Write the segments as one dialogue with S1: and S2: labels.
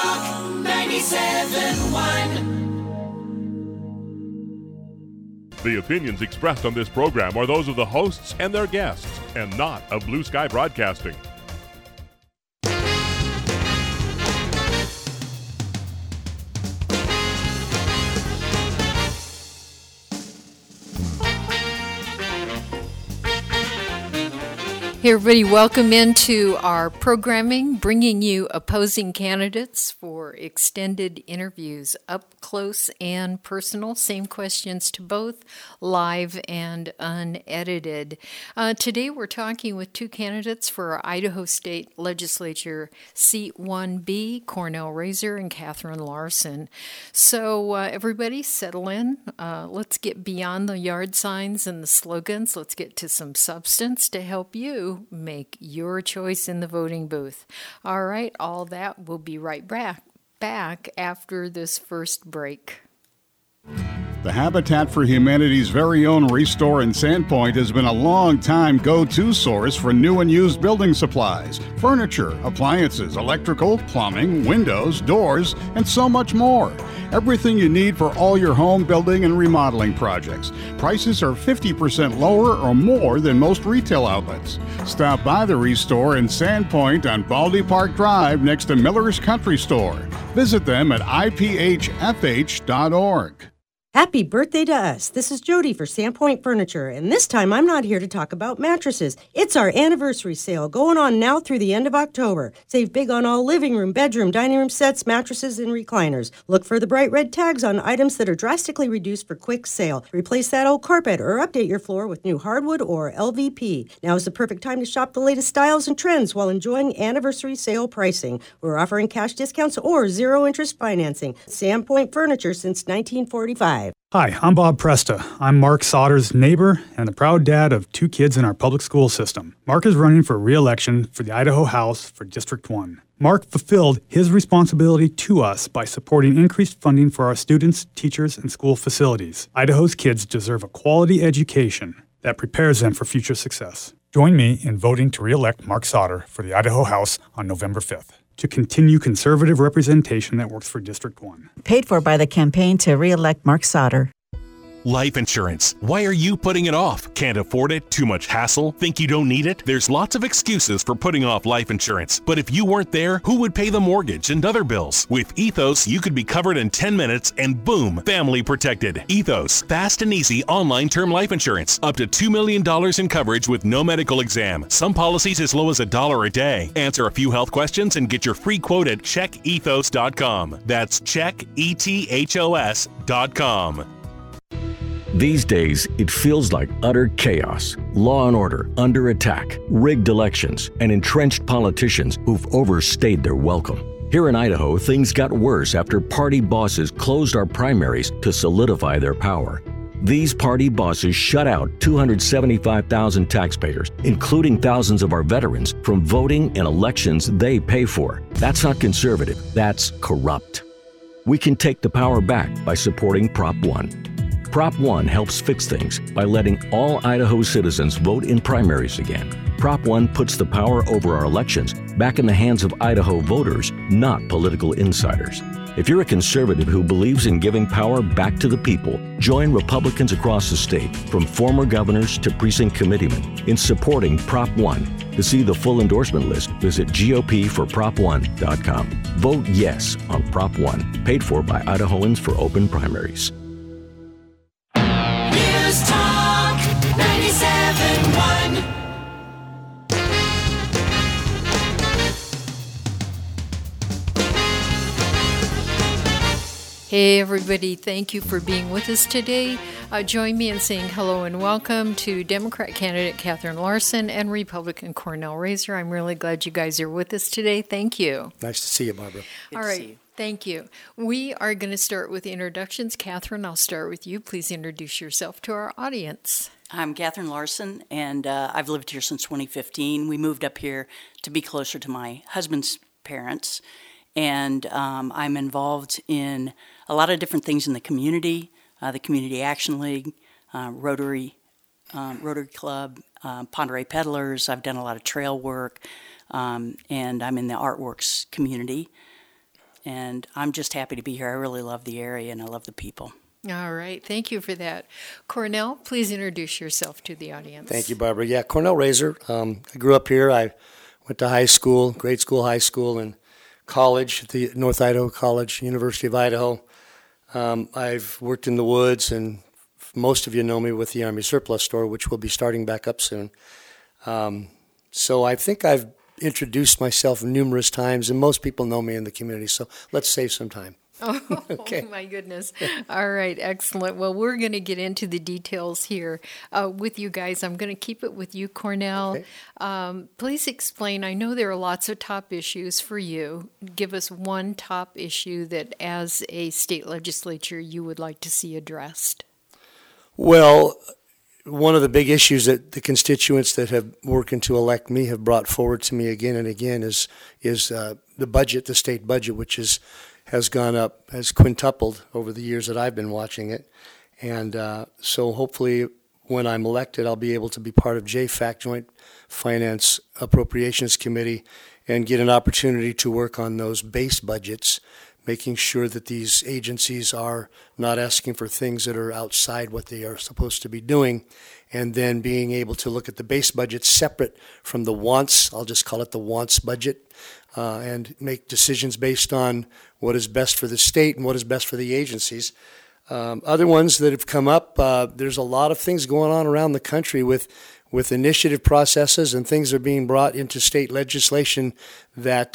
S1: Talk 97.1.
S2: The opinions expressed on this program are those of the hosts and their guests, and not of Blue Sky Broadcasting.
S3: Hey everybody, welcome into our programming, bringing you opposing candidates for extended interviews, up close and personal, same questions to both, live and unedited. Today we're talking with two candidates for our Idaho State Legislature Seat 1B, Cornell Razor and Catherine Larson. So everybody settle in. Let's get beyond the yard signs and the slogans. Let's get to some substance to help you make your choice in the voting booth. All right, all that will be right back after this first break.
S4: The Habitat for Humanity's very own Restore in Sandpoint has been a long-time go-to source for new and used building supplies, furniture, appliances, electrical, plumbing, windows, doors, and so much more. Everything you need for all your home building and remodeling projects. Prices are 50% lower or more than most retail outlets. Stop by the Restore in Sandpoint on Baldy Park Drive next to Miller's Country Store. Visit them at iphfh.org.
S5: Happy birthday to us. This is Jody for Sandpoint Furniture, and this time I'm not here to talk about mattresses. It's our anniversary sale going on now through the end of October. Save big on all living room, bedroom, dining room sets, mattresses, and recliners. Look for the bright red tags on items that are drastically reduced for quick sale. Replace that old carpet or update your floor with new hardwood or LVP. Now is the perfect time to shop the latest styles and trends while enjoying anniversary sale pricing. We're offering cash discounts or zero interest financing. Sandpoint Furniture since 1945.
S6: Hi, I'm Bob Presta. I'm Mark Sauter's neighbor and the proud dad of two kids in our public school system. Mark is running for re-election for the Idaho House for District 1. Mark fulfilled his responsibility to us by supporting increased funding for our students, teachers, and school facilities. Idaho's kids deserve a quality education that prepares them for future success. Join me in voting to re-elect Mark Sauter for the Idaho House on November 5th. To continue conservative representation that works for District 1.
S7: Paid for by the campaign to re-elect Mark Sauter.
S8: Life insurance. Why are you putting it off? Can't afford it? Too much hassle? Think you don't need it? There's lots of excuses for putting off life insurance. But if you weren't there, who would pay the mortgage and other bills? With Ethos, you could be covered in 10 minutes and boom, family protected. Ethos, fast and easy online term life insurance. Up to $2 million in coverage with no medical exam. Some policies as low as $1 a day. Answer a few health questions and get your free quote at checkethos.com. That's checkethos.com.
S9: These days, it feels like utter chaos. Law and order under attack, rigged elections, and entrenched politicians who've overstayed their welcome. Here in Idaho, things got worse after party bosses closed our primaries to solidify their power. These party bosses shut out 275,000 taxpayers, including thousands of our veterans, from voting in elections they pay for. That's not conservative, that's corrupt. We can take the power back by supporting Prop 1. Prop 1 helps fix things by letting all Idaho citizens vote in primaries again. Prop 1 puts the power over our elections back in the hands of Idaho voters, not political insiders. If you're a conservative who believes in giving power back to the people, join Republicans across the state, from former governors to precinct committeemen, in supporting Prop 1. To see the full endorsement list, visit GOPforProp1.com. Vote yes on Prop 1, paid for by Idahoans for open primaries.
S1: News Talk 97.1.
S3: Hey everybody, thank you for being with us today. Join me in saying hello and welcome to Democrat candidate Catherine Larson and Republican Cornell Razor. I'm really glad you guys are with us today. Thank you.
S10: Nice to see you, Barbara.
S3: All right, thank you. We are going to start with introductions. Catherine, I'll start with you. Please introduce yourself to our audience.
S11: I'm Catherine Larson, and I've lived here since 2015. We moved up here to be closer to my husband's parents, and I'm involved in a lot of different things in the Community Action League, Rotary Club, Ponderay Peddlers. I've done a lot of trail work, and I'm in the Artworks community. and I'm just happy to be here. I really love the area, and I love the people.
S3: All right. Thank you for that. Cornell, please introduce yourself to the audience.
S10: Thank you, Barbara. Yeah, Cornell Razor. I grew up here. I went to high school, grade school, high school, and college at the North Idaho College, University of Idaho. I've worked in the woods, and most of you know me with the Army Surplus Store, which will be starting back up soon. So I think I've introduced myself numerous times, and most people know me in the community, so let's save some time.
S3: Okay. Oh, my goodness. All right, excellent. Well, we're going to get into the details here with you guys. I'm going to keep it with you, Cornell. Okay. Please explain. I know there are lots of top issues for you. Give us one top issue that, as a state legislature, you would like to see addressed.
S10: Well, one of the big issues that the constituents that have working to elect me have brought forward to me again and again is the budget, the state budget, which has gone up, has quintupled over the years that I've been watching it. And so hopefully when I'm elected, I'll be able to be part of JFAC, Joint Finance Appropriations Committee, and get an opportunity to work on those base budgets, making sure that these agencies are not asking for things that are outside what they are supposed to be doing, and then being able to look at the base budget separate from the wants, I'll just call it the wants budget, and make decisions based on what is best for the state and what is best for the agencies. Other ones that have come up, there's a lot of things going on around the country with initiative processes, and things are being brought into state legislation that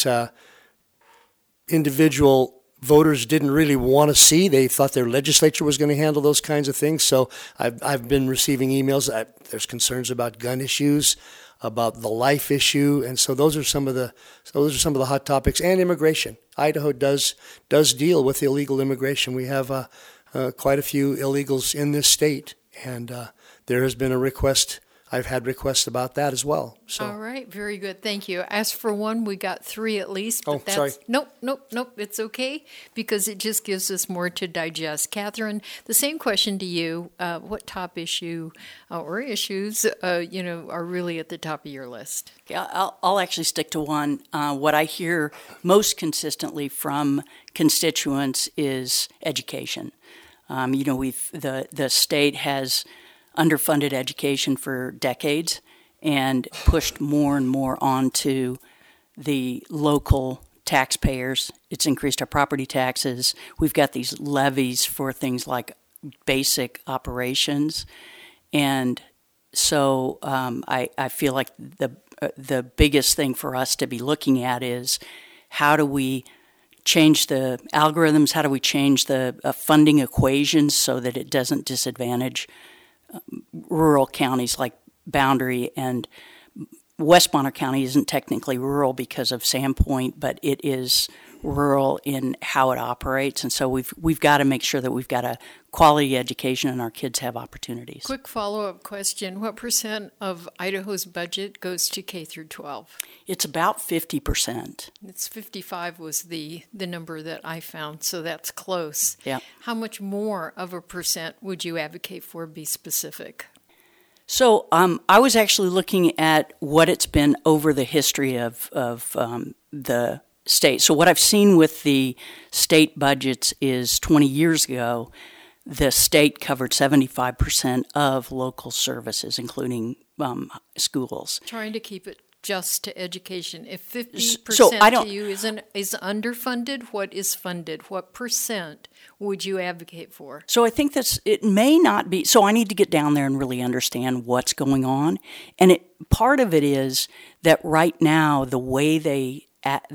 S10: individual voters didn't really want to see. They thought their legislature was going to handle those kinds of things. So I've been receiving emails. There's concerns about gun issues, about the life issue, and so those are some of the hot topics. And immigration. Idaho does deal with illegal immigration. We have quite a few illegals in this state, and there has been a request. I've had requests about that as well. So.
S3: All right, very good. Thank you. As for one, we got three at least. But
S10: sorry.
S3: Nope. It's okay, because it just gives us more to digest. Catherine, the same question to you. What top issue or issues, are really at the top of your list?
S11: Yeah, I'll actually stick to one. What I hear most consistently from constituents is education. The state has underfunded education for decades and pushed more and more onto the local taxpayers. It's increased our property taxes. We've got these levies for things like basic operations. And so I feel like the biggest thing for us to be looking at is how do we change the algorithms, how do we change the funding equations so that it doesn't disadvantage rural counties like Boundary, and West Bonner County isn't technically rural because of Sandpoint, but it is rural in how it operates, and so we've got to make sure that we've got a quality education and our kids have opportunities.
S3: Quick follow-up question: what % of Idaho's budget goes to K through 12?
S11: It's about 50%.
S3: It's 55 was the number that I found, so that's close.
S11: Yeah.
S3: How much more of a % would you advocate for? Be specific.
S11: So I was actually looking at what it's been over the history of the state. So what I've seen with the state budgets is 20 years ago, the state covered 75% of local services, including schools.
S3: Trying to keep it just to education. If 50% to you is underfunded, what is funded? What % would you advocate for?
S11: So I think it may not be. So I need to get down there and really understand what's going on. And part of it is that right now the way they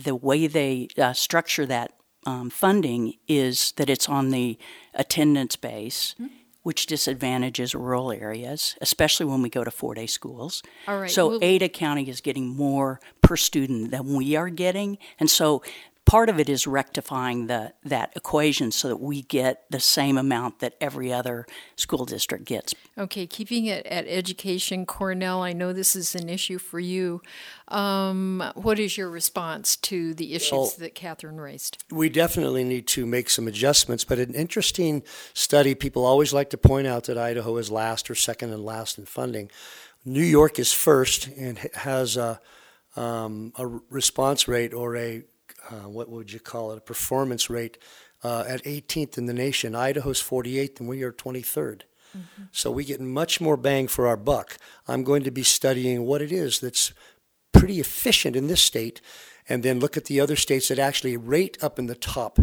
S11: structure that funding is that it's on the attendance base, which disadvantages rural areas, especially when we go to 4-day schools.
S3: All right.
S11: So Ada County is getting more per student than we are getting. And so part of it is rectifying that equation so that we get the same amount that every other school district gets.
S3: Okay, keeping it at education, Cornell, I know this is an issue for you. What is your response to the issues that Catherine raised?
S10: We definitely need to make some adjustments, but an interesting study, people always like to point out that Idaho is last or second and last in funding. New York is first and has a response rate or a what would you call it, a performance rate at 18th in the nation. Idaho's 48th, and we are 23rd. Mm-hmm. So we get much more bang for our buck. I'm going to be studying what it is that's pretty efficient in this state, and then look at the other states that actually rate up in the top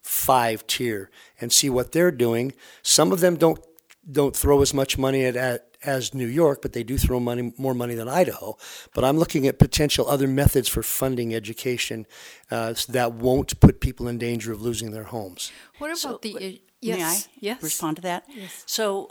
S10: 5 tier and see what they're doing. Some of them don't throw as much money at as New York, but they do throw more money than Idaho. But I'm looking at potential other methods for funding education that won't put people in danger of losing their homes.
S3: What about the...
S11: Yes. May I respond to that?
S3: Yes.
S11: So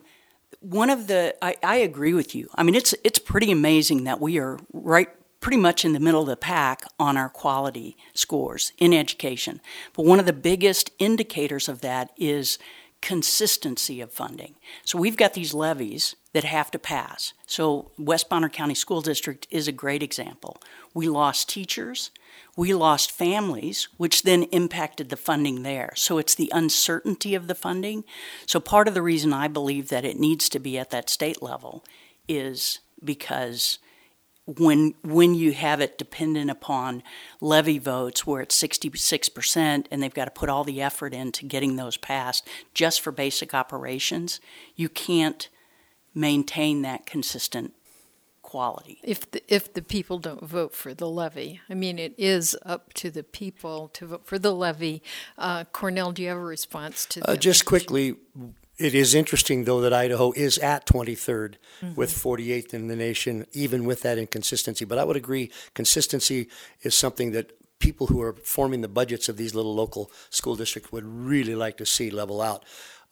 S11: one of the... I agree with you. I mean, it's pretty amazing that we are pretty much in the middle of the pack on our quality scores in education. But one of the biggest indicators of that is consistency of funding. So we've got these levies that have to pass. So West Bonner County School District is a great example. We lost teachers, we lost families, which then impacted the funding there. So it's the uncertainty of the funding. So part of the reason I believe that it needs to be at that state level is because when you have it dependent upon levy votes where it's 66% and they've got to put all the effort into getting those passed just for basic operations, you can't maintain that consistent quality.
S3: If the people don't vote for the levy. I mean, it is up to the people to vote for the levy. Cornell, do you have a response to that?
S10: Just quickly, it is interesting, though, that Idaho is at 23rd with 48th in the nation, even with that inconsistency. But I would agree, consistency is something that people who are forming the budgets of these little local school districts would really like to see level out.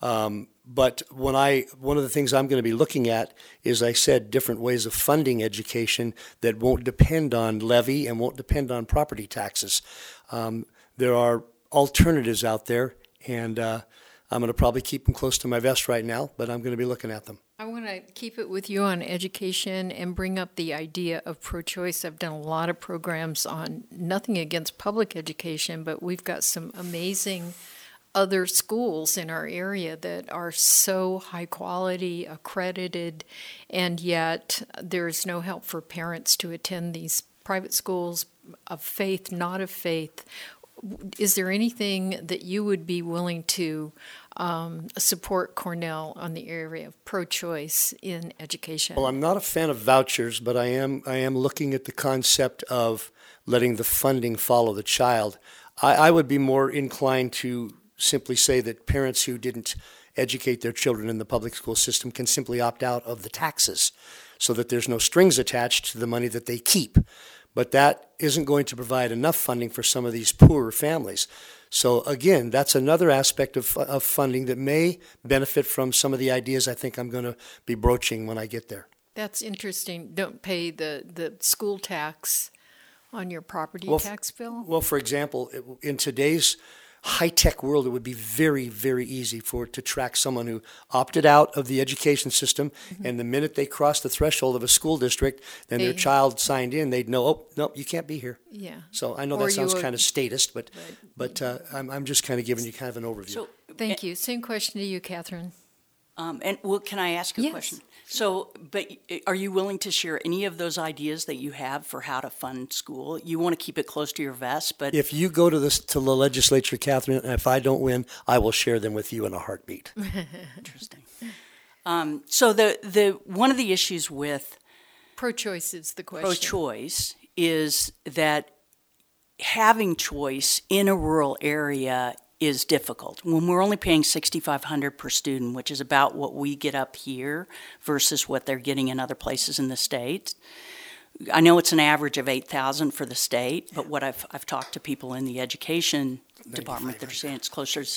S10: But one of the things I'm going to be looking at is, I said, different ways of funding education that won't depend on levy and won't depend on property taxes. There are alternatives out there, and I'm going to probably keep them close to my vest right now, but I'm going to be looking at them.
S3: I want to keep it with you on education and bring up the idea of pro-choice. I've done a lot of programs on nothing against public education, but we've got some amazing other schools in our area that are so high quality, accredited, and yet there's no help for parents to attend these private schools of faith, not of faith. Is there anything that you would be willing to support Cornell on the area of pro-choice in education?
S10: Well, I'm not a fan of vouchers, but I am looking at the concept of letting the funding follow the child. I would be more inclined to simply say that parents who didn't educate their children in the public school system can simply opt out of the taxes so that there's no strings attached to the money that they keep. But that isn't going to provide enough funding for some of these poorer families. So again, that's another aspect of funding that may benefit from some of the ideas I think I'm going to be broaching when I get there.
S3: That's interesting. Don't pay the school tax on your property tax bill?
S10: Well, for example, in today's high-tech world, it would be very, very easy to track someone who opted out of the education system, and the minute they crossed the threshold of a school district, then their child signed in, they'd know, oh, no, you can't be here.
S3: Yeah.
S10: So I know that sounds kind of statist, but I'm just kind of giving you kind of an overview.
S11: So,
S3: thank you. Same question to you, Catherine.
S11: Can I ask a question? So, but are you willing to share any of those ideas that you have for how to fund school? You want to keep it close to your vest, but
S10: if you go to the legislature, Catherine, and if I don't win, I will share them with you in a heartbeat.
S11: Interesting. So the one of the issues with
S3: pro-choice is the question.
S11: Pro-choice is that having choice in a rural area is difficult. When we're only paying $6,500 per student, which is about what we get up here versus what they're getting in other places in the state. I know it's an average of $8,000 for the state, but what I've talked to people in the education department, they're saying it's closer to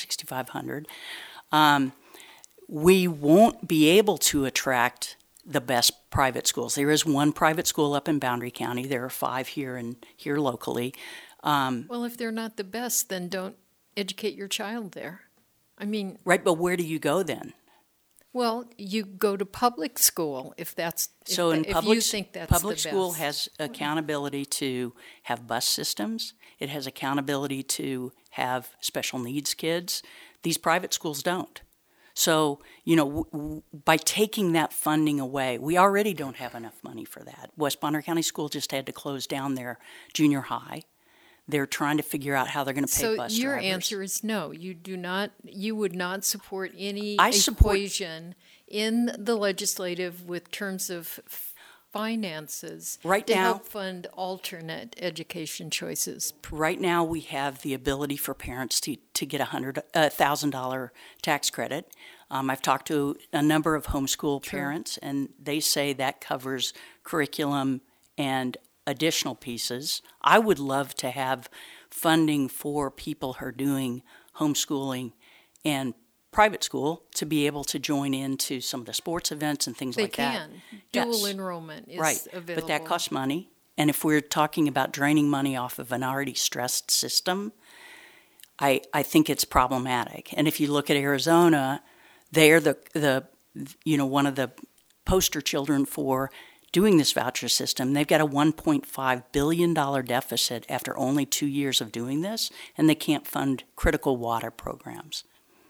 S11: $6,500. We won't be able to attract the best private schools. There is one private school up in Boundary County. There are 5 here locally.
S3: Well, if they're not the best, then don't educate your child there. I mean...
S11: Right, but where do you go then?
S3: Well, you go to public school if that's...
S11: So
S3: if you think that's
S11: public
S3: the
S11: school
S3: best.
S11: has accountability to have bus systems. It has accountability to have special needs kids. These private schools don't. So, by taking that funding away, we already don't have enough money for that. West Bonner County School just had to close down their junior high. They're trying to figure out how they're going to pay bus drivers.
S3: So your answer is no. You do not. You would not support any
S11: I support
S3: equation in the legislative with terms of finances
S11: right
S3: to
S11: now,
S3: help fund alternate education choices.
S11: Right now, we have the ability for parents to get $1,000 tax credit. I've talked to a number of homeschool parents, and they say that covers curriculum and additional pieces. I would love to have funding for people who are doing homeschooling and private school to be able to join into some of the sports events and things like that.
S3: They can. Dual enrollment is available.
S11: But that costs money. And if we're talking about draining money off of an already stressed system, I think it's problematic. And if you look at Arizona, they're one of the poster children for doing this voucher system. They've got a $1.5 billion deficit after only 2 years of doing this, and they can't fund critical water programs.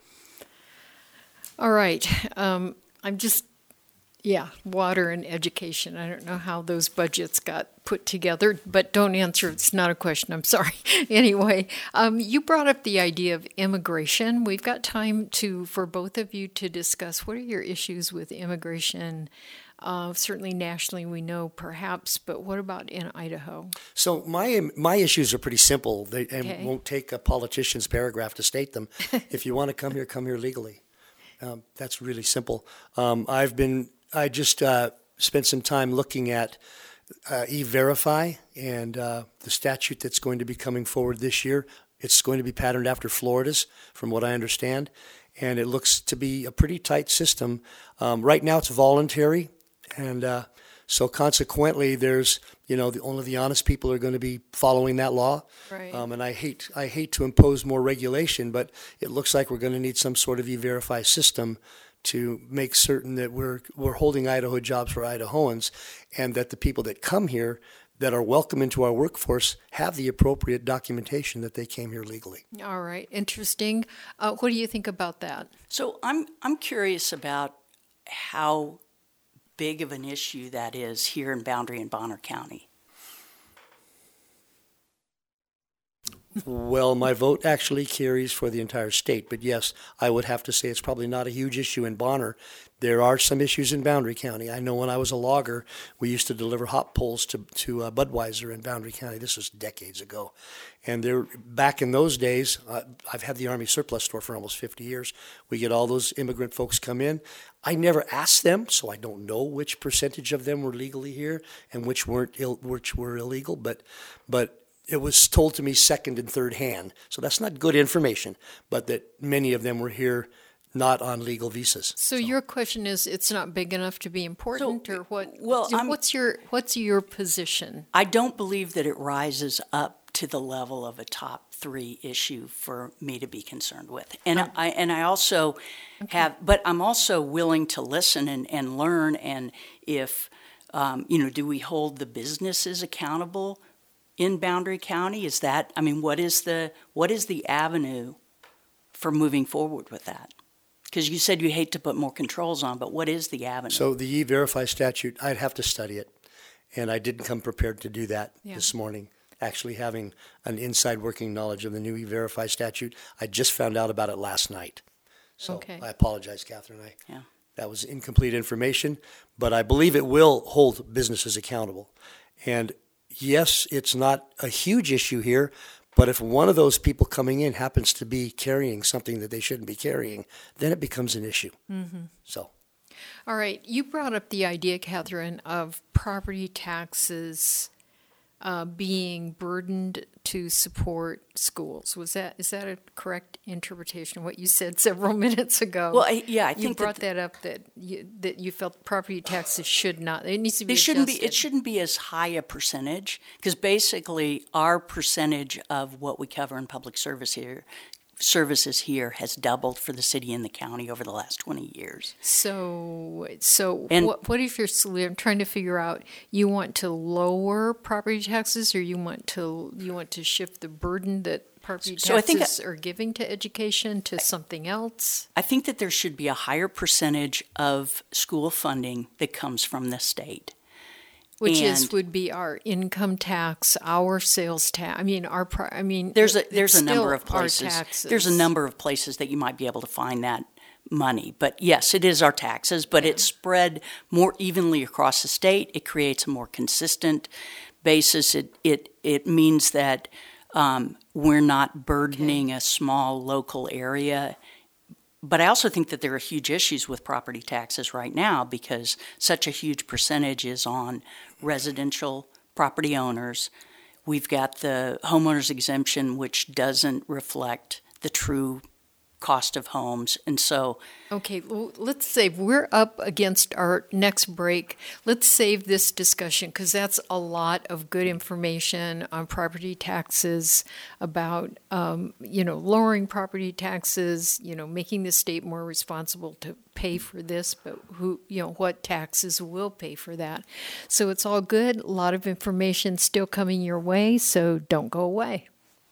S3: All right. Water and education. I don't know how those budgets got put together, but don't answer. It's not a question. I'm sorry. Anyway, you brought up the idea of immigration. We've got time for both of you to discuss what are your issues with immigration. Certainly nationally we know perhaps, but what about in Idaho?
S10: So my issues are pretty simple. And won't take a politician's paragraph to state them. If you want to come here legally. That's really simple. I just spent some time looking at E-Verify and the statute that's going to be coming forward this year. It's going to be patterned after Florida's, from what I understand, and it looks to be a pretty tight system. Right now it's voluntary, and so consequently there's, only the honest people are going to be following that law.
S3: Right.
S10: And I hate to impose more regulation, but it looks like we're going to need some sort of E-Verify system to make certain that we're holding Idaho jobs for Idahoans, and that the people that come here that are welcome into our workforce have the appropriate documentation that they came here legally.
S3: All right, interesting. What do you think about that?
S11: So I'm curious about how big of an issue that is here in Boundary and Bonner County.
S10: Well, my vote actually carries for the entire state, but yes, I would have to say it's probably not a huge issue in Bonner. There are some issues in Boundary County. I know when I was a logger, we used to deliver hop poles to Budweiser in Boundary County. This was decades ago. And back in those days, I've had the Army surplus store for almost 50 years. We get all those immigrant folks come in. I never asked them, so I don't know which percentage of them were legally here and which were illegal, but it was told to me second and third hand. So that's not good information, but that many of them were here not on legal visas.
S3: So your question is, it's not big enough to be important, or what?
S11: Well,
S3: what's your position?
S11: I don't believe that it rises up to the level of a top 3 issue for me to be concerned with. And I also have, but I'm also willing to listen and learn. And if do we hold the businesses accountable in Boundary County? Is that, what is the avenue for moving forward with that? Because you said you hate to put more controls on, but what is the avenue?
S10: So the E-Verify statute, I'd have to study it, and I didn't come prepared to do that this morning. Actually having an inside working knowledge of the new E-Verify statute, I just found out about it last night. So I apologize, Catherine. That was incomplete information, but I believe it will hold businesses accountable. And yes, it's not a huge issue here, but if one of those people coming in happens to be carrying something that they shouldn't be carrying, then it becomes an issue. Mm-hmm. So,
S3: all right, you brought up the idea, Catherine, of property taxes being burdened to support schools. Is that a correct interpretation of what you said several minutes ago?
S11: Well, I think
S3: you brought that up that you felt property taxes should not. It needs to be.
S11: It shouldn't be as high a percentage, because basically our percentage of what we cover in public services here has doubled for the city and the county over the last 20 years.
S3: So what if I'm trying to figure out, you want to lower property taxes, or you want to shift the burden that property taxes are giving to education to something else? I
S11: think that there should be a higher percentage of school funding that comes from the state.
S3: Which would be our income tax, our sales tax.
S11: There's a number of places. There's a number of places that you might be able to find that money. But yes, it is our taxes, but it's spread more evenly across the state. It creates a more consistent basis. It means that we're not burdening a small local area. But I also think that there are huge issues with property taxes right now because such a huge percentage is on residential property owners. We've got the homeowners exemption, which doesn't reflect the true cost of homes. And so...
S3: Okay, well, let's save. We're up against our next break. Let's save this discussion because that's a lot of good information on property taxes, about, lowering property taxes, making the state more responsible to pay for this, but what taxes will pay for that. So it's all good. A lot of information still coming your way, so don't go away.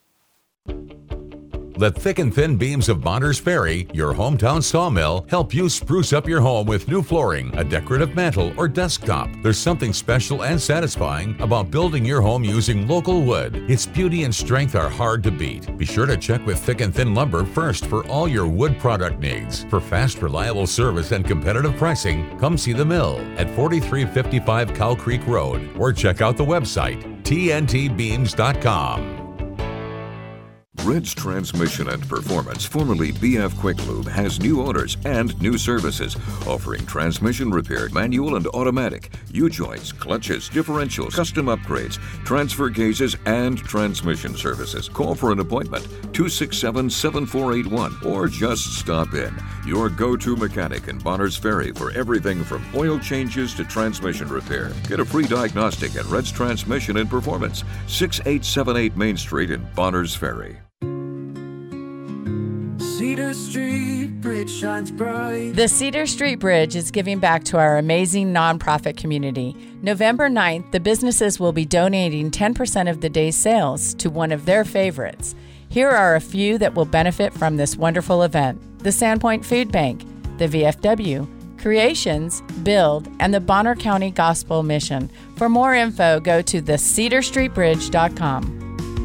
S12: Let Thick and Thin Beams of Bonners Ferry, your hometown sawmill, help you spruce up your home with new flooring, a decorative mantle, or desktop. There's something special and satisfying about building your home using local wood. Its beauty and strength are hard to beat. Be sure to check with Thick and Thin Lumber first for all your wood product needs. For fast, reliable service and competitive pricing, come see the mill at 4355 Cow Creek Road or check out the website tntbeams.com.
S13: Ridge Transmission and Performance, formerly BF Quick Lube, has new owners and new services, offering transmission repair, manual and automatic, U-joints, clutches, differentials, custom upgrades, transfer cases, and transmission services. Call for an appointment, 267-7481, or just stop in. Your go-to mechanic in Bonners Ferry for everything from oil changes to transmission repair. Get a free diagnostic at Ridge Transmission and Performance, 6878 Main Street in Bonners Ferry.
S14: Cedar Street Bridge shines bright.
S15: The Cedar Street Bridge is giving back to our amazing nonprofit community. November 9th, the businesses will be donating 10% of the day's sales to one of their favorites. Here are a few that will benefit from this wonderful event: the Sandpoint Food Bank, the VFW, Creations, Build, and the Bonner County Gospel Mission. For more info, go to thecedarstreetbridge.com.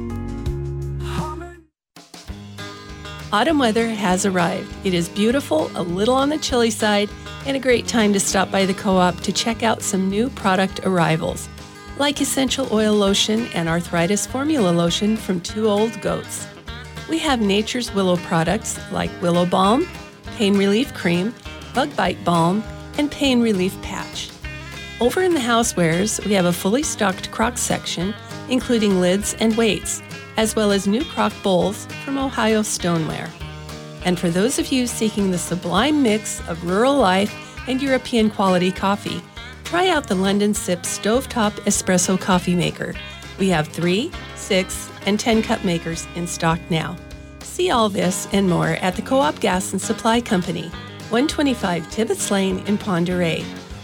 S16: Autumn weather has arrived. It is beautiful, a little on the chilly side, and a great time to stop by the co-op to check out some new product arrivals, like essential oil lotion and arthritis formula lotion from Two Old Goats. We have Nature's Willow products like Willow Balm, Pain Relief Cream, Bug Bite Balm, and Pain Relief Patch. Over in the housewares, we have a fully stocked Crock section, including lids and weights, as well as new crock bowls from Ohio Stoneware. And for those of you seeking the sublime mix of rural life and European quality coffee, try out the London Sip Stovetop Espresso Coffee Maker. We have 3, 6, and 10 cup makers in stock now. See all this and more at the Co-op Gas and Supply Company, 125 Tibbetts Lane in Pend Oreille,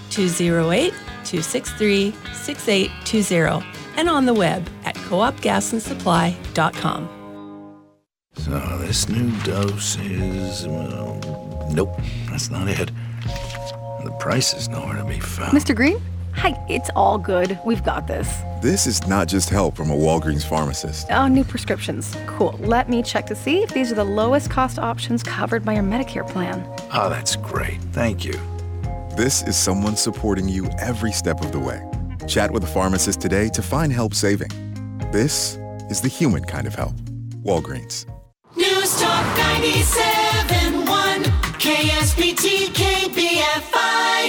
S16: 208-263-6820. And on the web at coopgasandsupply.com.
S14: So this new dose is... nope, that's not it. The price is nowhere to be found.
S17: Mr. Green? Hi, it's all good. We've got this.
S18: This is not just help from a Walgreens pharmacist.
S17: Oh, new prescriptions. Cool. Let me check to see if these are the lowest cost options covered by your Medicare plan.
S14: Oh, that's great. Thank you.
S18: This is someone supporting you every step of the way. Chat with a pharmacist today to find help saving. This is the human kind of help. Walgreens.
S1: News Talk 97.1 KSPT KBFI.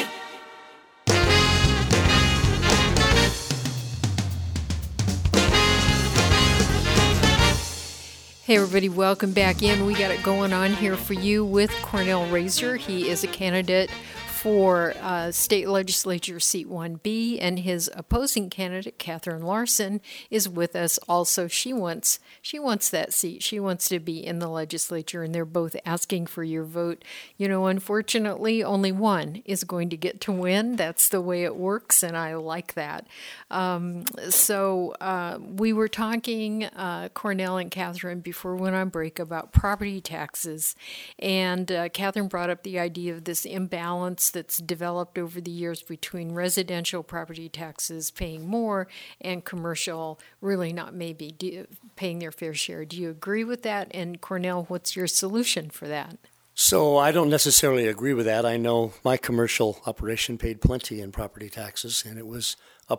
S3: Hey everybody, welcome back in. We got it going on here for you with Cornell Razor. He is a candidate for State Legislature Seat 1B, and his opposing candidate, Catherine Larson, is with us also. She wants that seat. She wants to be in the legislature, and they're both asking for your vote. You know, unfortunately, only one is going to get to win. That's the way it works, and I like that. So we were talking, Cornell and Catherine, before we went on break about property taxes, and Catherine brought up the idea of this imbalance that's developed over the years between residential property taxes paying more and commercial really not paying their fair share. Do you agree with that? And Cornell, what's your solution for that?
S10: So I don't necessarily agree with that. I know my commercial operation paid plenty in property taxes, and it was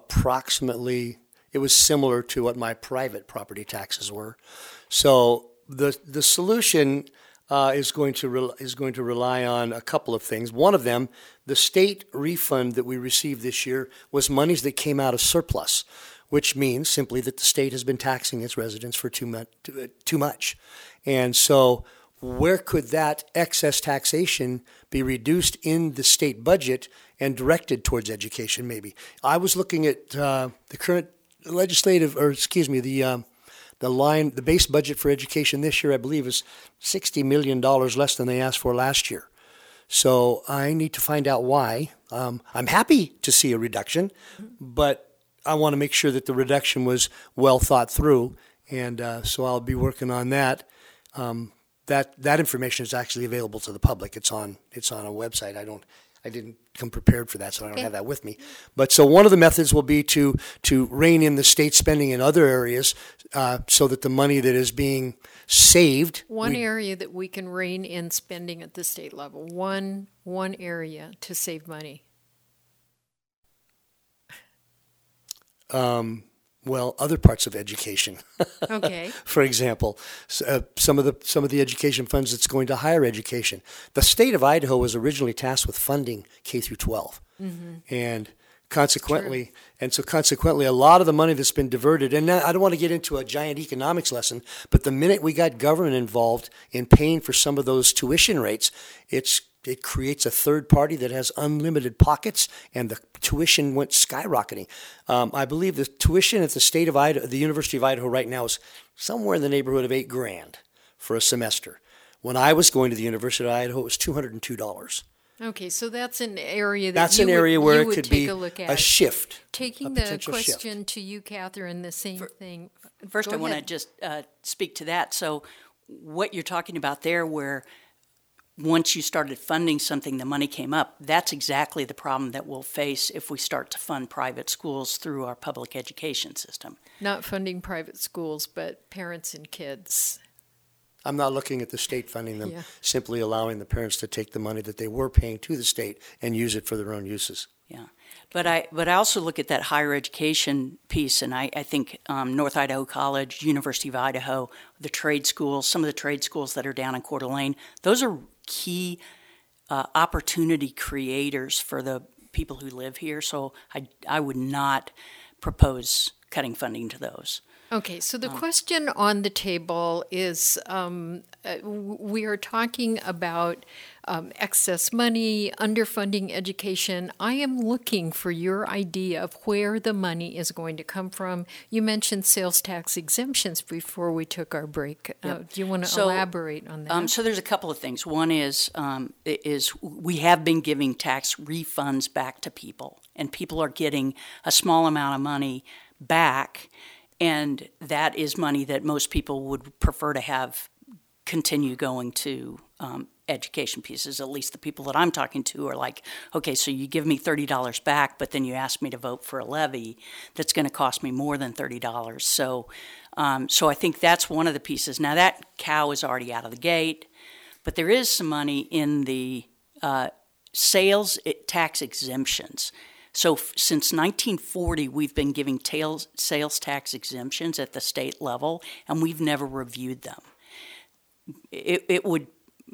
S10: similar to what my private property taxes were. So the solution is going to rely on a couple of things. One of them, the state refund that we received this year was monies that came out of surplus, which means simply that the state has been taxing its residents for too much. And so where could that excess taxation be reduced in the state budget and directed towards education maybe? I was looking at the current the base budget for education this year, I believe, is $60 million less than they asked for last year. So I need to find out why. I'm happy to see a reduction, but I want to make sure that the reduction was well thought through, and so I'll be working on that. That information is actually available to the public. It's on a website. I didn't come prepared for that, so I don't have that with me. But so one of the methods will be to rein in the state spending in other areas, so that the money that is being saved.
S3: One area that we can rein in spending at the state level. One area to save money.
S10: Well, other parts of education.
S3: Okay.
S10: For example, some of the education funds that's going to higher education. The state of Idaho was originally tasked with funding K through 12, and consequently, a lot of the money that's been diverted. And now, I don't want to get into a giant economics lesson, but the minute we got government involved in paying for some of those tuition rates, it creates a third party that has unlimited pockets, and the tuition went skyrocketing. I believe the tuition at the University of Idaho right now is somewhere in the neighborhood of $8,000 for a semester. When I was going to the University of Idaho, it was $202.
S3: Okay, so that's an area
S10: where it could be
S3: a
S10: shift.
S3: Taking the question to you, Catherine, the same thing.
S11: First, I want to just speak to that. So what you're talking about there, where once you started funding something, the money came up, that's exactly the problem that we'll face if we start to fund private schools through our public education system.
S3: Not funding private schools, but parents and kids.
S10: I'm not looking at the state funding them, simply allowing the parents to take the money that they were paying to the state and use it for their own uses.
S11: Yeah, but I also look at that higher education piece, and I think North Idaho College, University of Idaho, the trade schools, some of the trade schools that are down in Coeur d'Alene, those are key opportunity creators for the people who live here. So I would not propose cutting funding to those.
S3: Okay, so the question on the table is we are talking about excess money, underfunding education. I am looking for your idea of where the money is going to come from. You mentioned sales tax exemptions before we took our break.
S11: Yep.
S3: Do you want to elaborate on that?
S11: So there's a couple of things. One is we have been giving tax refunds back to people, and people are getting a small amount of money back. And that is money that most people would prefer to have continue going to education pieces. At least the people that I'm talking to are like, okay, so you give me $30 back, but then you ask me to vote for a levy that's going to cost me more than $30. So I think that's one of the pieces. Now that cow is already out of the gate, but there is some money in the sales tax exemptions. So since 1940, we've been giving sales tax exemptions at the state level, and we've never reviewed them. It would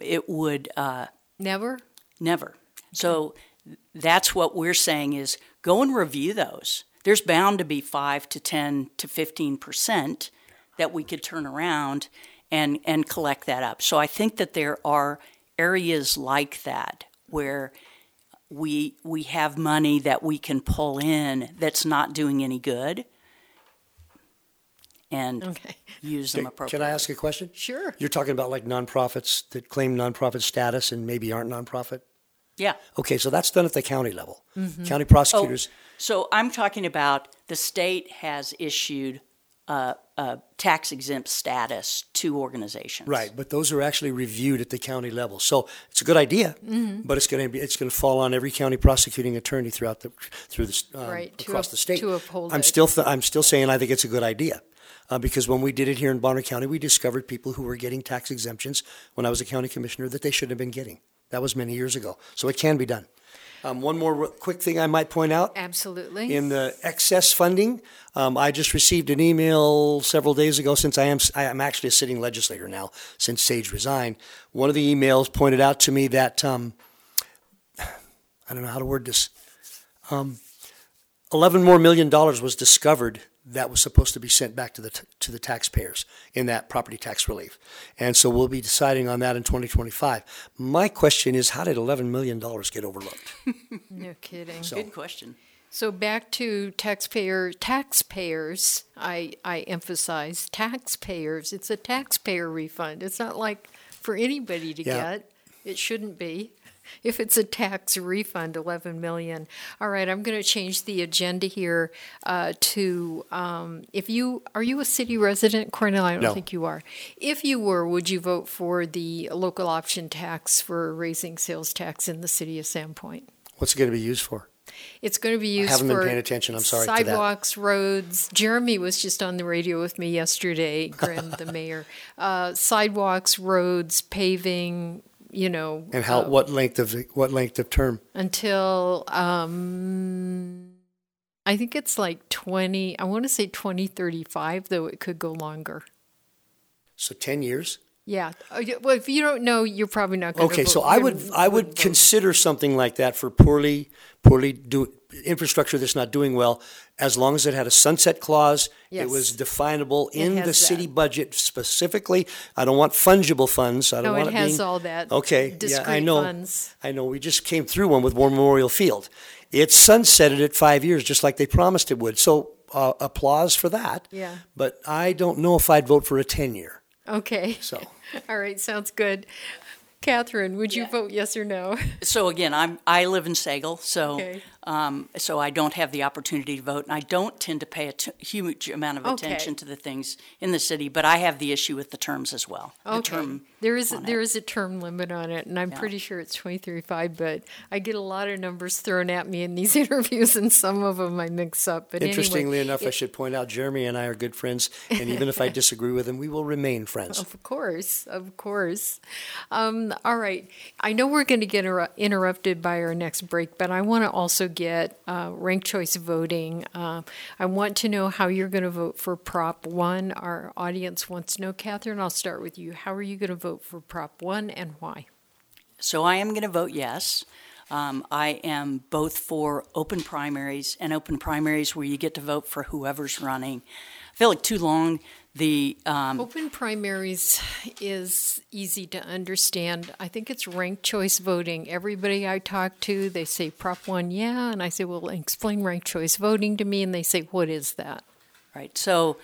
S3: never.
S11: Okay. So that's what we're saying is go and review those. There's bound to be 5 to 10 to 15% that we could turn around and collect that up. So I think that there are areas like that where we have money that we can pull in that's not doing any good and use them appropriately.
S10: Can I ask a question?
S3: Sure.
S10: You're talking about like nonprofits that claim nonprofit status and maybe aren't nonprofit?
S11: Yeah.
S10: Okay, so that's done at the county level.
S3: Mm-hmm.
S10: County prosecutors.
S11: So I'm talking about the state has issued tax exempt status to organizations.
S10: Right, but those are actually reviewed at the county level. So it's a good idea, but it's going to fall on every county prosecuting attorney across the state
S3: to uphold
S10: I'm
S3: it.
S10: still saying I think it's a good idea. Because when we did it here in Bonner County, we discovered people who were getting tax exemptions when I was a county commissioner that they shouldn't have been getting. That was many years ago. So it can be done. One more quick thing I might point out.
S3: Absolutely.
S10: In the excess funding, I just received an email several days ago, since I am actually a sitting legislator now, since Sage resigned. One of the emails pointed out to me that, I don't know how to word this, $11 more million was discovered that was supposed to be sent back to the taxpayers in that property tax relief. And so we'll be deciding on that in 2025. My question is, how did $11 million get overlooked?
S3: No kidding.
S11: Good question.
S3: So back to taxpayers, I emphasize taxpayers. It's a taxpayer refund. It's not like for anybody to get. It shouldn't be. If it's a tax refund, $11 million. All right, I'm going to change the agenda here to are you a city resident, Cornell? I don't think you are. If you were, would you vote for the local option tax for raising sales tax in the city of Sandpoint?
S10: What's it going to be used for?
S3: It's going to be used for
S10: I haven't been paying attention. I'm sorry.
S3: Sidewalks, roads. Jeremy was just on the radio with me yesterday, Grim, the mayor. Sidewalks, roads, paving. And
S10: what length of term?
S3: Until I think it's like 20. I want to say 2035, though it could go longer.
S10: So 10 years.
S3: Yeah. Well, if you don't know, you're probably not going to.
S10: Okay, so I would consider something like that for poorly infrastructure that's not doing well, as long as it had a sunset clause.
S3: Yes.
S10: It was definable in the city budget specifically. I don't want fungible funds. I don't want
S3: it has all that.
S10: Okay,
S3: discrete
S10: I know.
S3: Funds.
S10: I know. We just came through one with War Memorial Field. It sunsetted at 5 years, just like they promised it would. So applause for that.
S3: Yeah.
S10: But I don't know if I'd vote for a 10-year.
S3: Okay.
S10: So.
S3: All right. Sounds good. Catherine, would you vote yes or no?
S11: So again, I live in Sagal, so so I don't have the opportunity to vote, and I don't tend to pay a huge amount of attention to the things in the city. But I have the issue with the terms as well.
S3: Okay, there is a term limit on it, and I'm pretty sure it's 2035. But I get a lot of numbers thrown at me in these interviews, and some of them I mix up. But
S10: interestingly
S3: anyway,
S10: enough, I should point out Jeremy and I are good friends, and even if I disagree with him, we will remain friends.
S3: Of course. All right. I know we're going to get interrupted by our next break, but I want to also get ranked choice voting. I want to know how you're going to vote for Prop 1. Our audience wants to know. Catherine, I'll start with you. How are you going to vote for Prop 1 and why?
S11: So I am going to vote yes. I am both for open primaries and open primaries where you get to vote for whoever's running. I feel like too long
S3: open primaries is easy to understand. I think it's ranked choice voting. Everybody I talk to, they say Prop 1, yeah, and I say, well, explain ranked choice voting to me, and they say, what is that?
S11: Right. So,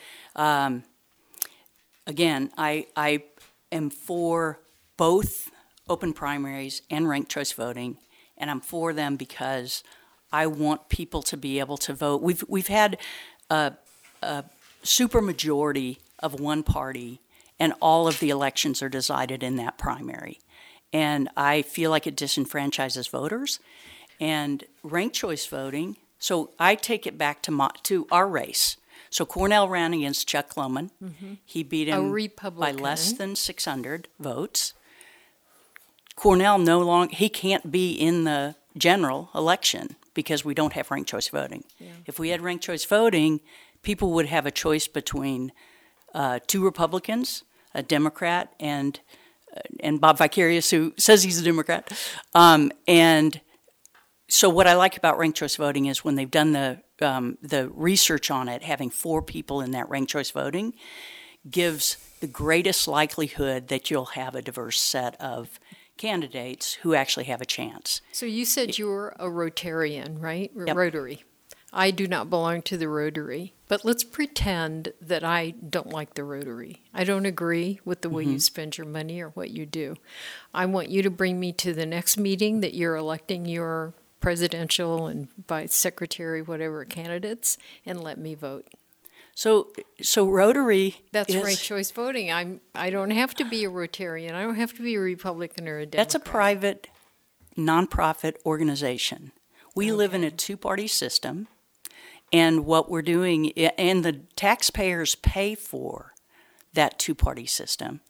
S11: again, I am for both open primaries and ranked choice voting, and I'm for them because I want people to be able to vote. We've had a supermajority of one party, and all of the elections are decided in that primary. And I feel like it disenfranchises voters. And ranked choice voting, so I take it back to our race. So Cornell ran against Chuck Lohman. Mm-hmm. He beat him by less than 600 votes. Cornell he can't be in the general election because we don't have ranked choice voting. Yeah. If we had ranked choice voting, people would have a choice between two Republicans, a Democrat, and Bob Vicarious, who says he's a Democrat. And so what I like about ranked choice voting is when they've done the research on it, having 4 people in that ranked choice voting gives the greatest likelihood that you'll have a diverse set of candidates who actually have a chance.
S3: So you said you were a Rotarian, right?
S11: Yep.
S3: Rotary. I do not belong to the Rotary, but let's pretend that I don't like the Rotary. I don't agree with the way you spend your money or what you do. I want you to bring me to the next meeting that you're electing your presidential and vice secretary, whatever candidates, and let me vote.
S11: So Rotary.
S3: That's ranked choice voting. I don't have to be a Rotarian. I don't have to be a Republican or a Democrat.
S11: That's a private, nonprofit organization. We live in a two-party system, and what we're doing, and the taxpayers pay for that two-party system.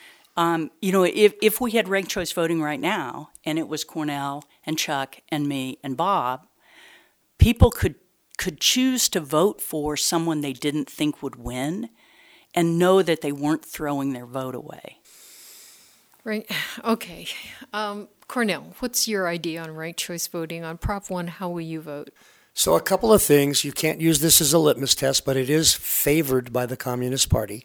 S11: If we had ranked choice voting right now, and it was Cornell and Chuck and me and Bob, people could choose to vote for someone they didn't think would win and know that they weren't throwing their vote away.
S3: Right. Okay. Cornell, what's your idea on ranked choice voting? On Prop 1, how will you vote?
S10: So a couple of things. You can't use this as a litmus test, but it is favored by the Communist Party.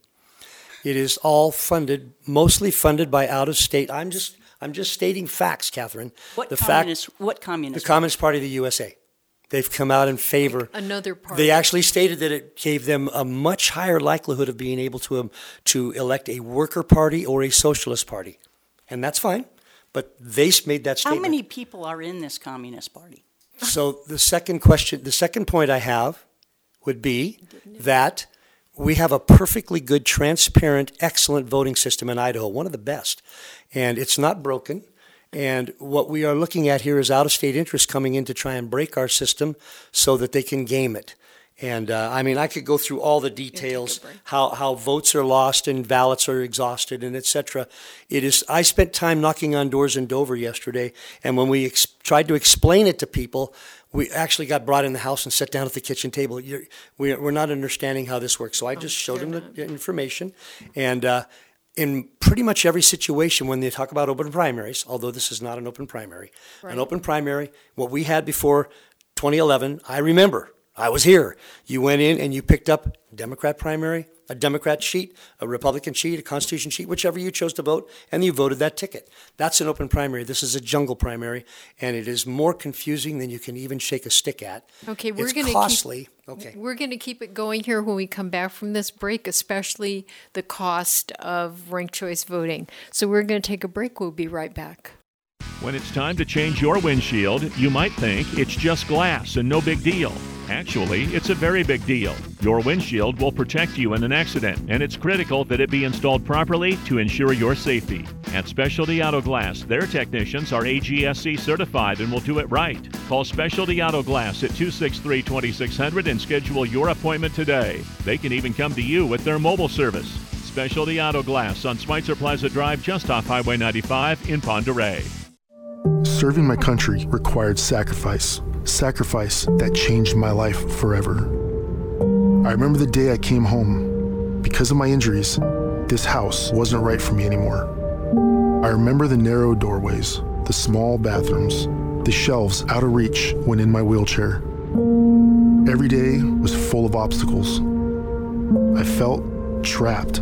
S10: It is all mostly funded by out-of-state. I'm just stating facts, Catherine.
S11: What communist?
S10: The Communist Party of the USA. They've come out in favor.
S3: Another party.
S10: They actually stated that it gave them a much higher likelihood of being able to elect a worker party or a socialist party. And that's fine, but they made that statement.
S11: How many people are in this Communist Party?
S10: So the second point I have would be that we have a perfectly good, transparent, excellent voting system in Idaho, one of the best. And it's not broken. And what we are looking at here is out-of-state interests coming in to try and break our system so that they can game it. And I could go through all the details, how votes are lost and ballots are exhausted and et cetera. I spent time knocking on doors in Dover yesterday, and when we tried to explain it to people, we actually got brought in the house and sat down at the kitchen table. We're not understanding how this works. So I just showed them the information. And in pretty much every situation when they talk about open primaries, although this is not an open primary, an open primary, what we had before 2011, I remember. I was here. You went in and you picked up Democrat primary, a Democrat sheet, a Republican sheet, a Constitution sheet, whichever you chose to vote, and you voted that ticket. That's an open primary. This is a jungle primary, and it is more confusing than you can even shake a stick at.
S3: Okay,
S10: It's costly.
S3: We're going to keep it going here when we come back from this break, especially the cost of ranked choice voting. So we're going to take a break. We'll be right back.
S19: When it's time to change your windshield, you might think it's just glass and no big deal. Actually, it's a very big deal. Your windshield will protect you in an accident, and it's critical that it be installed properly to ensure your safety. At Specialty Auto Glass, their technicians are AGSC certified and will do it right. Call Specialty Auto Glass at 263-2600 and schedule your appointment today. They can even come to you with their mobile service. Specialty Auto Glass on Schweitzer Plaza Drive, just off Highway 95 in Pend Oreille.
S20: Serving my country required sacrifice that changed my life forever. I remember the day I came home. Because of my injuries, this house wasn't right for me anymore. I remember the narrow doorways, the small bathrooms, the shelves out of reach when in my wheelchair. Every day was full of obstacles. I felt trapped.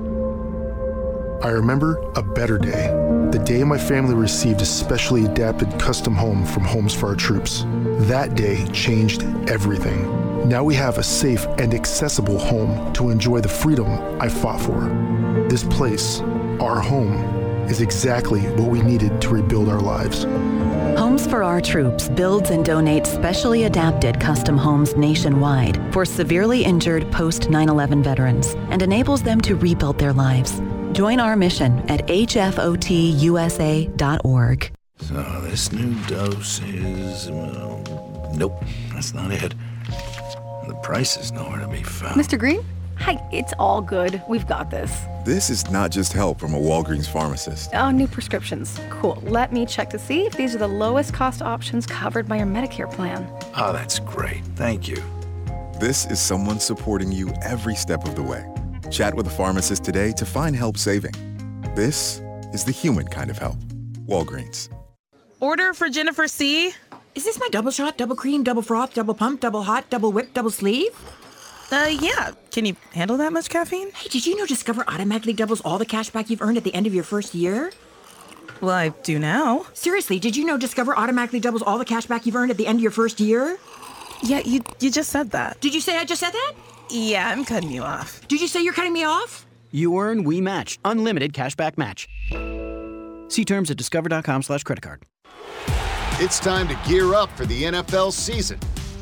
S20: I remember a better day, the day my family received a specially adapted custom home from Homes for Our Troops. That day changed everything. Now we have a safe and accessible home to enjoy the freedom I fought for. This place, our home, is exactly what we needed to rebuild our lives.
S21: Homes for Our Troops builds and donates specially adapted custom homes nationwide for severely injured post-9/11 veterans and enables them to rebuild their lives. Join our mission at hfotusa.org.
S14: So this new dose is... nope, that's not it. The price is nowhere to be found.
S17: Mr. Green? Hi, it's all good. We've got this.
S18: This is not just help from a Walgreens pharmacist.
S17: Oh, new prescriptions. Cool. Let me check to see if these are the lowest cost options covered by your Medicare plan.
S14: Oh, that's great. Thank you.
S18: This is someone supporting you every step of the way. Chat with a pharmacist today to find help saving. This is the human kind of help. Walgreens.
S22: Order for Jennifer C.
S23: Is this my double shot, double cream, double froth, double pump, double hot, double whip, double sleeve?
S22: Yeah. Can you handle that much caffeine?
S23: Hey, did you know Discover automatically doubles all the cash back you've earned at the end of your first year?
S22: Well, I do now.
S23: Seriously, did you know Discover automatically doubles all the cash back you've earned at the end of your first year?
S22: Yeah, you just said that.
S23: Did you say I just said that?
S22: Yeah, I'm cutting you off.
S23: Did you say you're cutting me off?
S24: You earn, we match. Unlimited cashback match. See terms at discover.com/creditcard.
S25: It's time to gear up for the NFL season.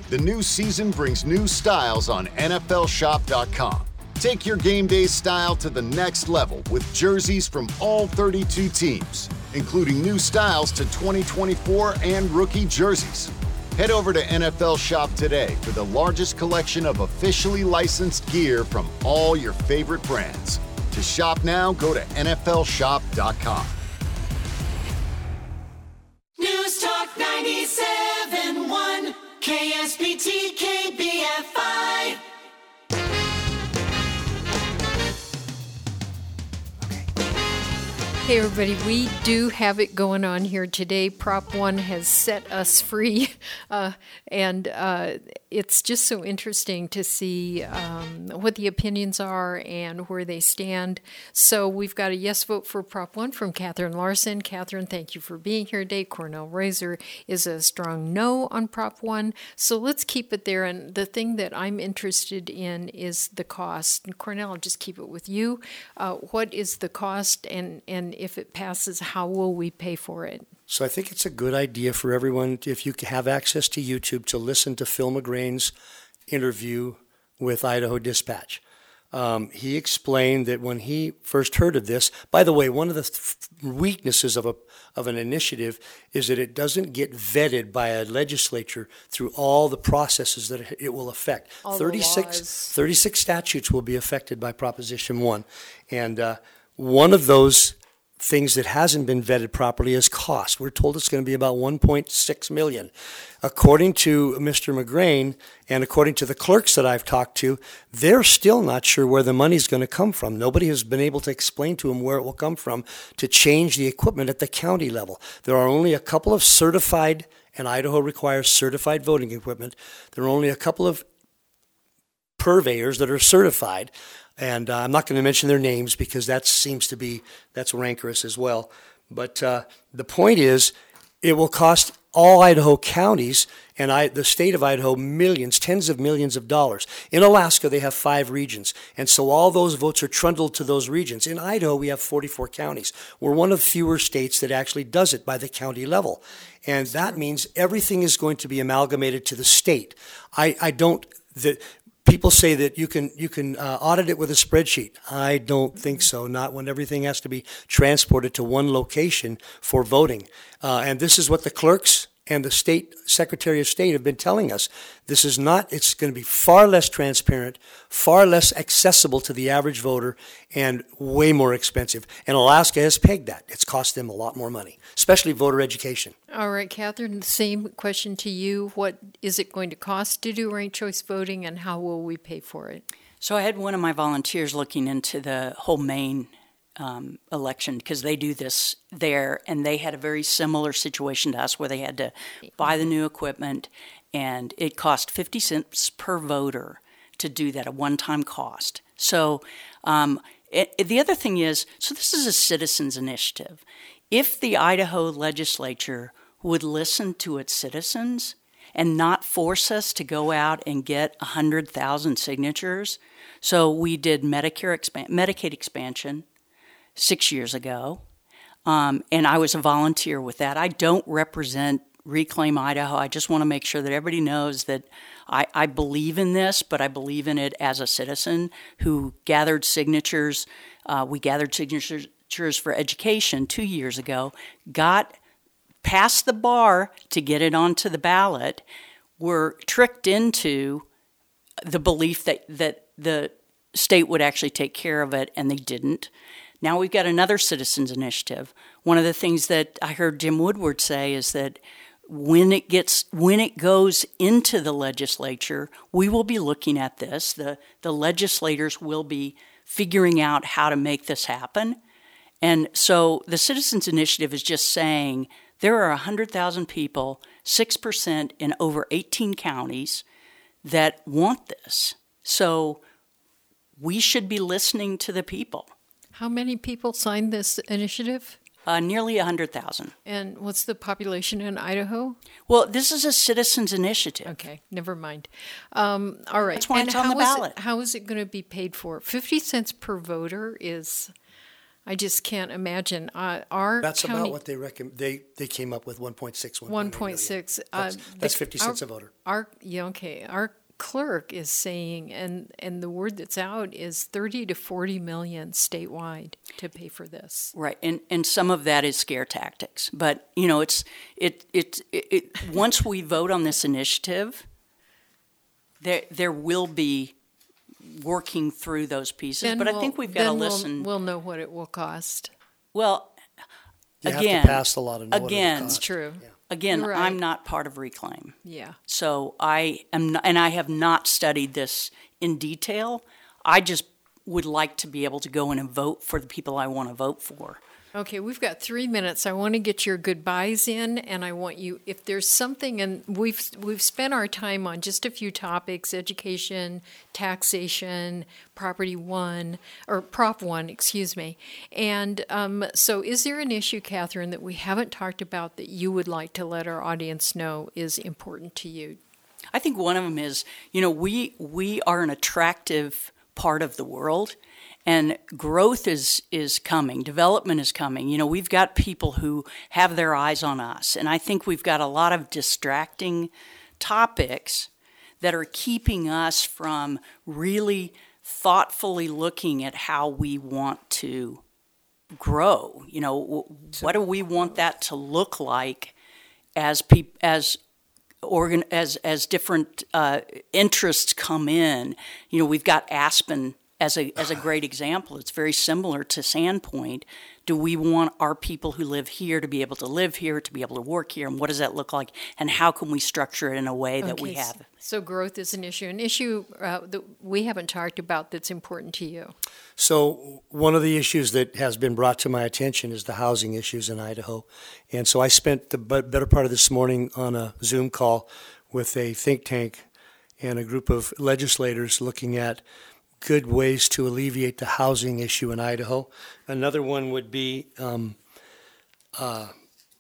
S2: The new season brings new styles on NFLShop.com. Take your game day style to the next level with jerseys from all 32 teams, including new styles to 2024 and rookie jerseys. Head over to NFL Shop today for the largest collection of officially licensed gear from all your favorite brands. To shop now, go to NFLShop.com.
S1: News Talk 97.1 KSPT KBFI.
S3: Hey everybody, we do have it going on here today. Prop 1 has set us free, and it's just so interesting to see what the opinions are and where they stand. So we've got a yes vote for Prop 1 from Catherine Larson. Catherine, thank you for being here today. Cornell Razor is a strong no on Prop 1. So let's keep it there. And the thing that I'm interested in is the cost. And Cornell, I'll just keep it with you. What is the cost, and if it passes, how will we pay for it?
S10: So I think it's a good idea for everyone, if you have access to YouTube, to listen to Phil McGrain's interview with Idaho Dispatch. He explained that when he first heard of this, by the way, one of the weaknesses of an initiative is that it doesn't get vetted by a legislature through all the processes that it will affect.
S3: All
S10: 36 statutes will be affected by Proposition 1. And one of those things that hasn't been vetted properly is cost. We're told it's going to be about $1.6 million. According to Mr. McGrain and according to the clerks that I've talked to, they're still not sure where the money's going to come from. Nobody has been able to explain to them where it will come from to change the equipment at the county level. There are only a couple of certified, and Idaho requires certified voting equipment. There are only a couple of purveyors that are certified. And I'm not going to mention their names because that's rancorous as well. But the point is, it will cost all Idaho counties and the state of Idaho millions, tens of millions of dollars. In Alaska, they have 5 regions. And so all those votes are trundled to those regions. In Idaho, we have 44 counties. We're one of fewer states that actually does it by the county level. And that means everything is going to be amalgamated to the state. People say that you can audit it with a spreadsheet. I don't think so, not when everything has to be transported to one location for voting. And this is what the clerks and the state Secretary of State have been telling us. This is not, it's going to be far less transparent, far less accessible to the average voter, and way more expensive. And Alaska has pegged that. It's cost them a lot more money, especially voter education.
S3: All right, Catherine, the same question to you. What is it going to cost to do ranked choice voting, and how will we pay for it?
S11: So I had one of my volunteers looking into the whole Maine election, because they do this there, and they had a very similar situation to us where they had to buy the new equipment, and it cost 50 cents per voter to do that, a one-time cost. So the other thing is, so this is a citizens initiative. If the Idaho legislature would listen to its citizens and not force us to go out and get 100,000 signatures, so we did Medicaid expansion 6 years ago, and I was a volunteer with that. I don't represent Reclaim Idaho. I just want to make sure that everybody knows that I believe in this, but I believe in it as a citizen who gathered signatures. We gathered signatures for education 2 years ago, got past the bar to get it onto the ballot, were tricked into the belief that the state would actually take care of it, and they didn't. Now we've got another citizens initiative. One of the things that I heard Jim Woodward say is that when it goes into the legislature, we will be looking at this. The legislators will be figuring out how to make this happen. And so the citizens initiative is just saying there are 100,000 people, 6% in over 18 counties, that want this. So we should be listening to the people.
S3: How many people signed this initiative?
S11: Nearly 100,000.
S3: And what's the population in Idaho?
S11: Well, this is a citizens initiative.
S3: Okay, never mind. All right.
S11: That's why it's on the ballot.
S3: How is it going to be paid for? 50 cents per voter is, I just can't imagine.
S10: That's
S3: county,
S10: about what they recommend. They came up with 1.6.
S3: 1.6.
S10: That's 50 cents a voter.
S3: Our clerk is saying, and the word that's out is 30 to 40 million statewide to pay for this.
S11: Right, and some of that is scare tactics. But it's once we vote on this initiative, there will be working through those pieces.
S3: Then
S11: but I think we've got to listen.
S3: We'll know what it will cost.
S11: Well,
S10: you
S11: again,
S10: have to pass the law to know what it will cost.
S3: It's true.
S10: Yeah.
S11: Again,
S3: Right.
S11: I'm not part of Reclaim.
S3: Yeah.
S11: So I am not, and I have not studied this in detail. I just would like to be able to go in and vote for the people I want to vote for.
S3: Okay, we've got 3 minutes. I want to get your goodbyes in, and I want you, if there's something, and we've spent our time on just a few topics: education, taxation, Prop 1, excuse me. And so is there an issue, Catherine, that we haven't talked about that you would like to let our audience know is important to you?
S11: I think one of them is, we are an attractive part of the world. And growth is coming. Development is coming. We've got people who have their eyes on us. And I think we've got a lot of distracting topics that are keeping us from really thoughtfully looking at how we want to grow. What do we want that to look like as different interests come in? We've got Aspen as a great example. It's very similar to Sandpoint. Do we want our people who live here to be able to live here, to be able to work here, and what does that look like, and how can we structure it in a way that we have?
S3: So growth is an issue that we haven't talked about that's important to you.
S10: So one of the issues that has been brought to my attention is the housing issues in Idaho. And so I spent the better part of this morning on a Zoom call with a think tank and a group of legislators looking at good ways to alleviate the housing issue in Idaho. Another one would be, well,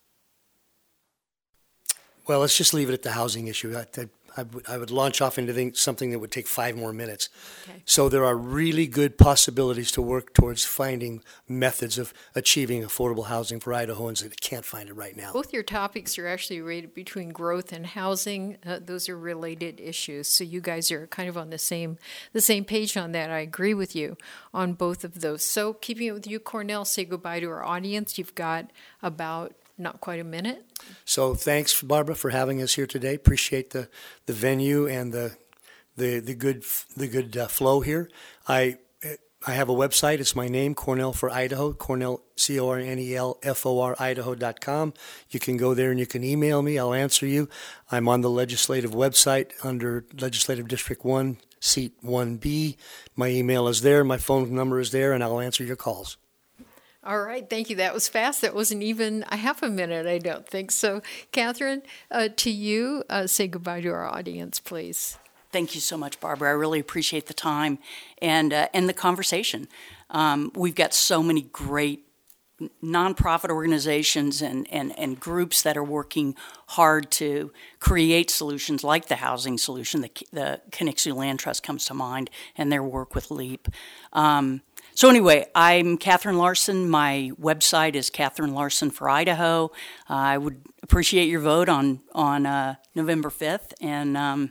S10: let's just leave it at the housing issue. I would launch off into something that would take 5 more minutes. Okay. So there are really good possibilities to work towards finding methods of achieving affordable housing for Idahoans that can't find it right now.
S3: Both your topics are actually rated between growth and housing. Those are related issues. So you guys are kind of on the same page on that. I agree with you on both of those. So keeping it with you, Cornell, say goodbye to our audience. You've got about not quite a minute.
S10: So thanks, Barbara, for having us here today. Appreciate the venue and the good flow here. I have a website. It's my name, Cornell for Idaho, Cornell, CORNELFOR, Idaho.com. You can go there and you can email me. I'll answer you. I'm on the legislative website under Legislative District 1, Seat 1B. My email is there. My phone number is there, and I'll answer your calls.
S3: All right, thank you. That was fast. That wasn't even a half a minute, I don't think. So, Catherine, to you, say goodbye to our audience, please.
S11: Thank you so much, Barbara. I really appreciate the time and the conversation. We've got so many great nonprofit organizations and groups that are working hard to create solutions like the housing solution. The Connexu Land Trust comes to mind, and their work with LEAP. So anyway, I'm Catherine Larson. My website is Catherine Larson for Idaho. I would appreciate your vote on November 5th, and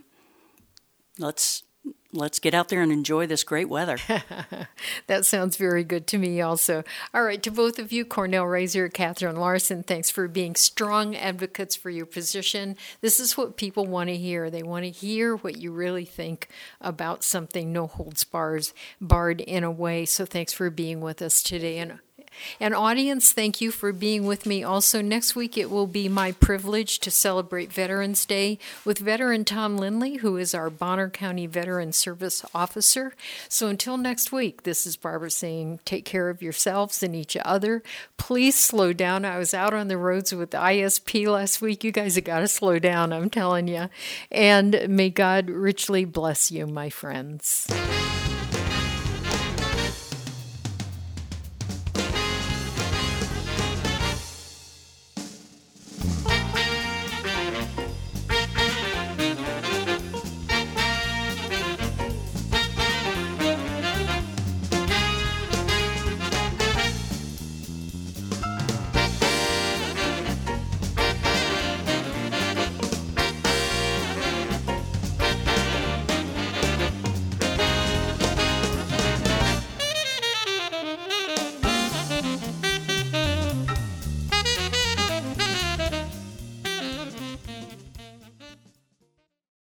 S11: let's get out there and enjoy this great weather.
S3: That sounds very good to me also. All right, to both of you, Cornell Razor, Catherine Larson, thanks for being strong advocates for your position. This is what people want to hear. They want to hear what you really think about something, no holds barred in a way. So thanks for being with us today. And audience, thank you for being with me. Also, next week it will be my privilege to celebrate Veterans Day with veteran Tom Lindley, who is our Bonner County Veteran Service Officer. So until next week, this is Barbara saying take care of yourselves and each other. Please slow down. I was out on the roads with the ISP last week. You guys have got to slow down, I'm telling you. And may God richly bless you, my friends.